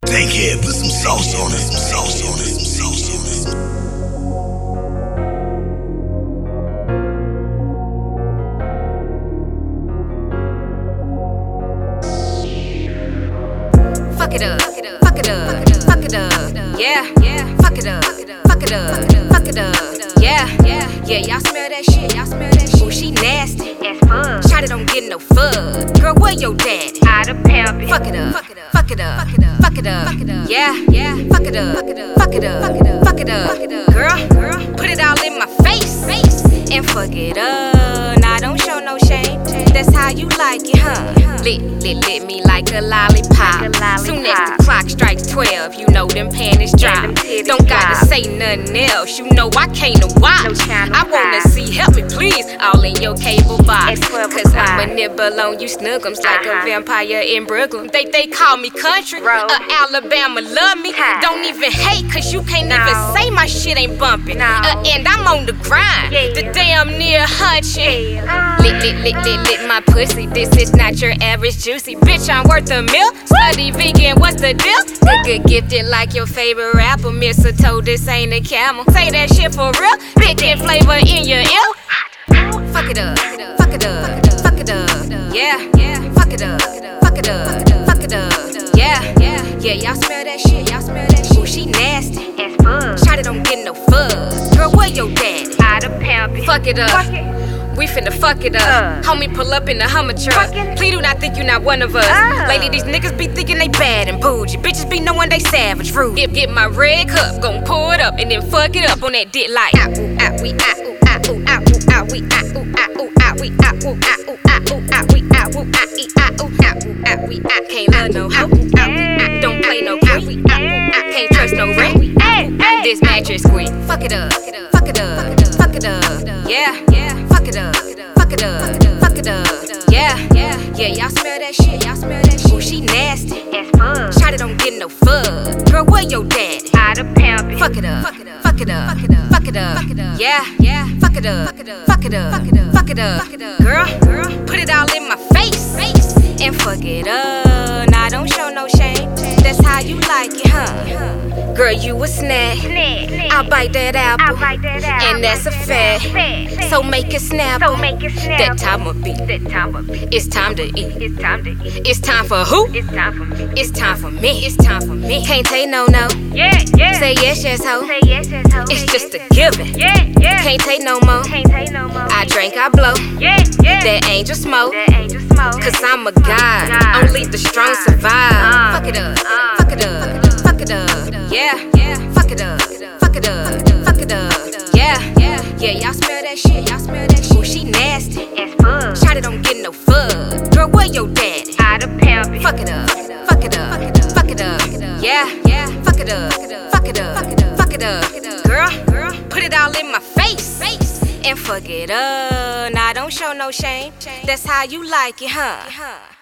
Think it, put some sauce on it, some sauce on it, some sauce on it. Fuck it up, fuck it up, fuck it up, yeah, fuck it up, fuck it up, fuck it up, yeah, y'all smell that shit, Ooh, she nasty as fuck. Shawty don't get no fuck. Girl, where your daddy? Out of pimpin'. Fuck it up, fuck it up, fuck it up, fuck it up, yeah, fuck it up, fuck it up, fuck it up, fuck it up, girl, put it all in my face, and fuck it up. Nah, don't show no shame. That's how you like it, huh? Lit me like a lollipop. Soon as the clock strikes 12, you know them panties drop. Don't gotta say nothing else, you know I can't watch. I wanna see, help me please, all in your cable box. Cause I'ma nibble on you snuggums like a vampire in Brooklyn. They call me country, Alabama love me. Don't even hate, cause you can't even say my shit ain't bumping. And I'm on the grind, the damn near hunching. Lit my pussy, this is not your average juicy. Bitch, I'm worth a meal. Study vegan, what's the deal? Good gifted like your favorite rapper. Mistletoe, this ain't a camel. Say that shit for real. Big that flavor in your ear. Fuck it up, fuck it up, fuck it up, yeah, fuck it up, fuck it up, fuck it up, yeah, y'all smell that shit, Ooh, she nasty as fuck. Shawty don't get no fuck. Girl, where your daddy? Out of pimpin'. Fuck it up. We finna fuck it up. Homie, pull up in the Hummer truck. Please do not think you not one of us. Lady, these niggas be thinking they bad and bougie. Bitches be knowing they savage, rude. Get my red cup, gon' pour it up and then fuck it up on that dick like out, out, we out, out, out, out, we out, out, out, we out, out, out, we out, out, we out. Can't love no hoe, don't play no game. Can't trust no ring. This mattress queen. Fuck it up, fuck it up, fuck it up, yeah. Fuck it up, fuck it up, fuck it up, yeah, y'all smell that shit, Ooh, she nasty as fuck. Shawty don't get no fuck. Girl, where your daddy? Out of pimpin'. Fuck it up, fuck it up, fuck it up, fuck it up, yeah, fuck it up, fuck it up, fuck it up, girl, put it all in my face, and fuck it up. Nah, don't show no shame. That's how you like it, huh? Girl, you a snack. I'll bite that apple, and that's a fact. So make it snap. That time will be. It's time to eat. It's time for who? It's time for me. Can't take no. Say yes, ho. It's just a given. Can't take no more. I drink, I blow. That angel smoke. Cause I'm a god. Only the strong survive. Fuck it up. Fuck it up. Fuck it up, yeah, fuck it up, fuck it up, fuck it up, yeah, y'all smell that shit, Ooh, she nasty as fuck. Shawty don't get no fuck. Girl, where your daddy? Out of pimpin'. Fuck it up, fuck it up, fuck it up, yeah, fuck it up, fuck it up, fuck it up, girl, put it all in my face, and fuck it up. Nah, don't show no shame. That's how you like it, huh?